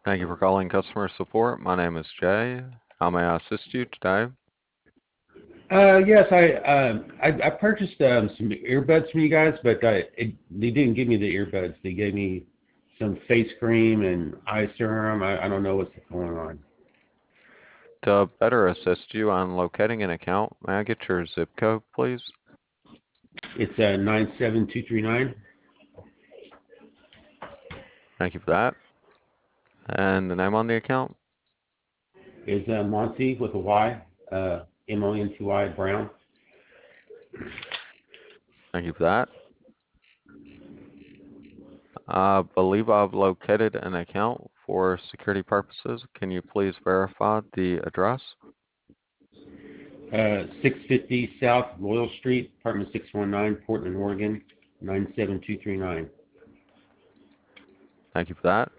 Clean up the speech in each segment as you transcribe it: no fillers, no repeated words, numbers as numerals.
Thank you for calling customer support. My name is Jay. How may I assist you today? Yes, I purchased some earbuds from you guys, but they didn't give me the earbuds. They gave me some face cream and eye serum. I don't know what's going on. To better assist you on locating an account, may I get your zip code, please? It's 97239. Thank you for that. And the name on the account? Is Monty with a Y, Monty Brown. Thank you for that. I believe I've located an account for security purposes. Can you please verify the address? 650 South Loyal Street, apartment 619, Portland, Oregon, 97239. Thank you for that.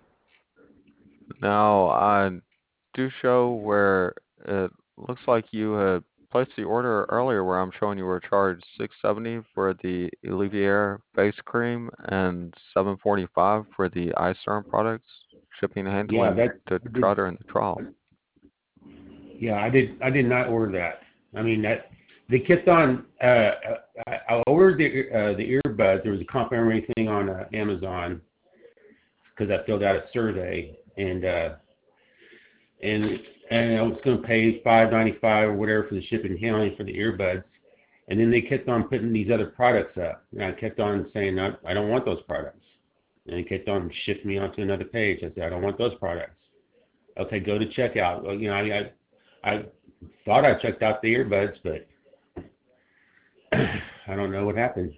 Now, I do show where it looks like you had placed the order earlier where I'm showing you were charged $670 for the Alleviair face cream and $745 for the eye serum products, shipping and Yeah, handling that to I did. try during the trial. Yeah, I did not order that. I mean that they kept on. I ordered the earbuds. There was a complimentary thing on Amazon because I filled out a survey and and I was going to pay $5.95 or whatever for the shipping and handling for the earbuds. And then they kept on putting these other products up, and I kept on saying I don't want those products. And they kept on shifting me onto another page. I said I don't want those products. Okay, go to checkout. Well, you know, I thought I checked out the earbuds, but I don't know what happened.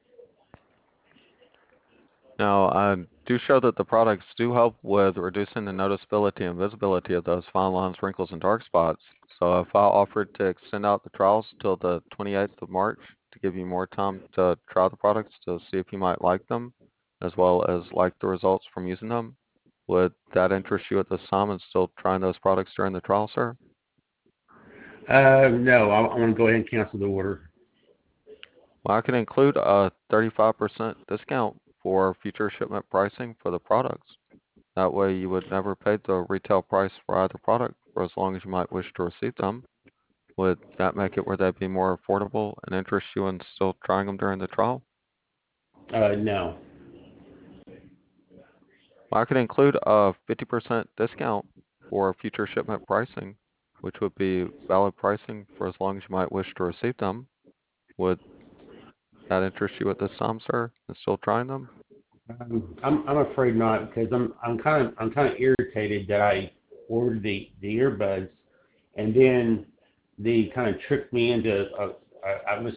Now, I do show that the products do help with reducing the noticeability and visibility of those fine lines, wrinkles, and dark spots. So if I offered to extend out the trials till the 28th of March to give you more time to try the products to see if you might like them, as well as like the results from using them, would that interest you at this time in still trying those products during the trial, sir? No, I want to go ahead and cancel the order. Well, I can include a 35% discount for future shipment pricing for the products. That way you would never pay the retail price for either product for as long as you might wish to receive them. Would that make it where they'd be more affordable and interest you in still trying them during the trial? No. Well, I could include a 50% discount for future shipment pricing, which would be valid pricing for as long as you might wish to receive them. Would that interest you at this time, sir, in still trying them? I'm afraid not because I'm kind of irritated that I ordered the earbuds and then they kind of tricked me into I was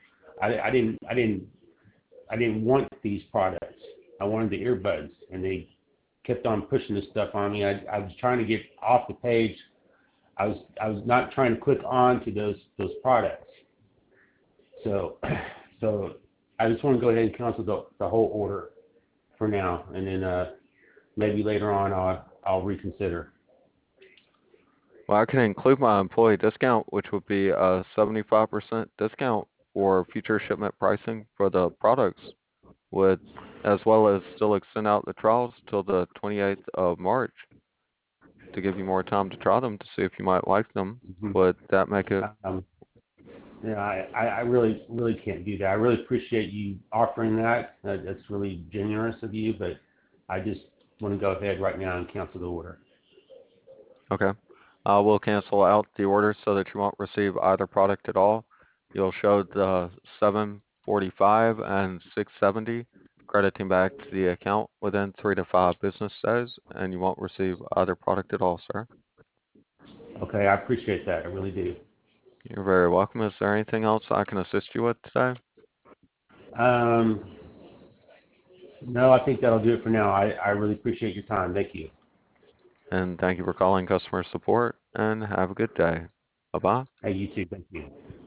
I didn't want these products. I wanted the earbuds and they kept on pushing this stuff on me. I was trying to get off the page. I was not trying to click on to those products. So so I just want to go ahead and cancel the whole order for now, and then maybe later on I'll reconsider. Well, I can include my employee discount, which would be a 75% discount for future shipment pricing for the products, would as well as still extend out the trials till the 28th of March to give you more time to try them to see if you might like them. Hmm. Would that make it? Um, yeah, I really can't do that. I really appreciate you offering that. That's really generous of you, but I just want to go ahead right now and cancel the order. Okay. We'll cancel out the order so that you won't receive either product at all. You'll show the 745 and 670 crediting back to the account within 3 to 5 business days, and you won't receive either product at all, sir. Okay, I appreciate that. I really do. You're very welcome. Is there anything else I can assist you with today? Um, no, I think that'll do it for now. I really appreciate your time. Thank you. And thank you for calling customer support, and have a good day. Bye-bye. Hey, you too. Thank you.